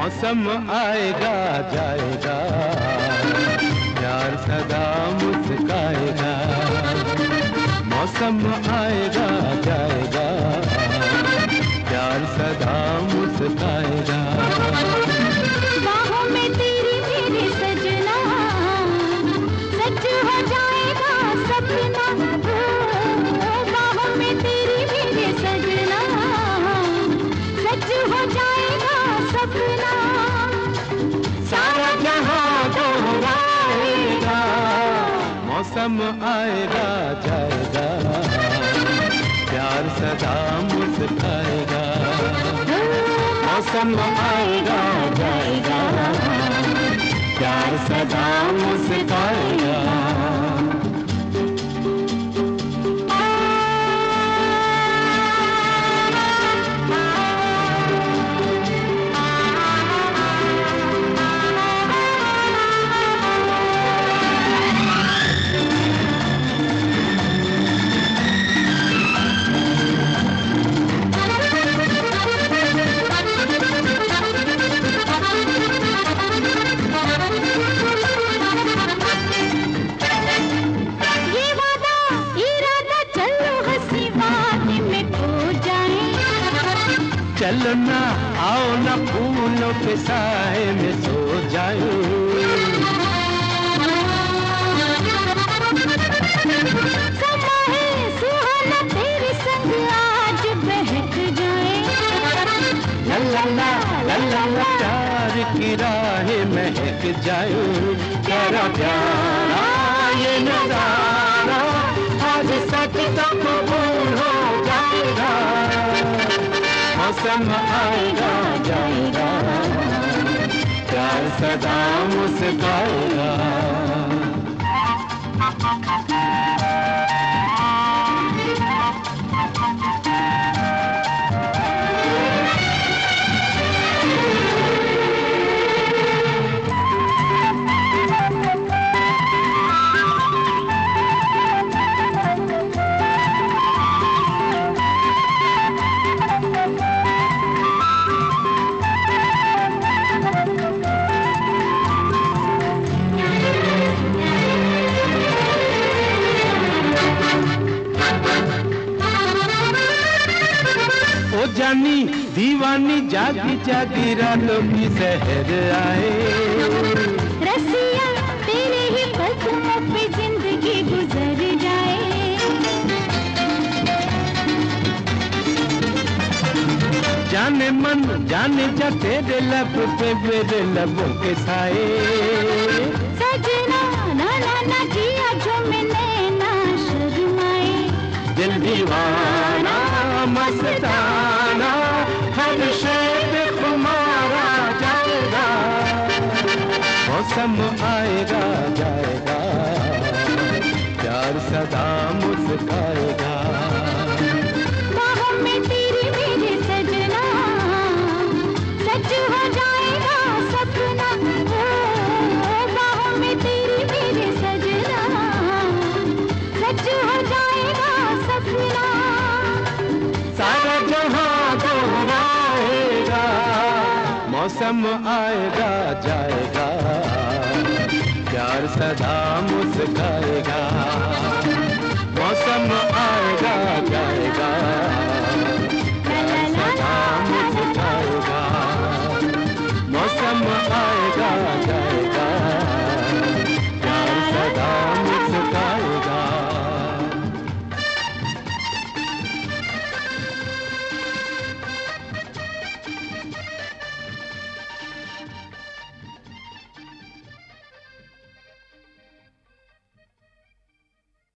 मौसम आएगा जाएगा, प्यार सदा मुस्काएगा। मौसम आएगा जाएगा, प्यार सदा मुस्काएगा। बाहों में तेरी मेरे सजना, सच हो जाएगा सपना। बाहों में तेरी मेरे सजना, सच हो जाएगा सपना। सारा जहां दोहराएगा, मौसम आएगा जाएगा, प्यार सदा मुस्काएगा। मौसम आएगा जाएगा, प्यार सदा मुस्काएगा। चलो ना आओ ना फूलों के साए में सो जाओ। समा है सुहाना तेरे संग आज बहक जाए। ला प्यार की राह महक जाओ। प्यारा प्यारा ये नजारा आज सच का कबूल हो जाएगा। मौसम आएगा जाएगा, प्यार सदा मुस्काएगा। ओ जानी दीवानी जागी जागी रातों की सहर आए। रसिया तेरे ही कदमों पे जिंदगी गुजर जाए। जाने मन जाने जा तेरे लब पे मेरे लबों के साए। सजना ना ना ना जिया जो मैंने ना शर्माए। दिल दीवाना मस्ताना हर शेर तुम्हारा जाएगा। मौसम आएगा जाएगा, प्यार सदा मुस्काएगा। बाहों में तेरी मेरे सजना, सच हो जाएगा सपना। बाहों में तेरी मेरे सजना, सच हो जाएगा सपना। सारा जहां दोहराएगा, मौसम आएगा जाएगा, प्यार सदा मुस्काएगा। मौसम आएगा जाएगा,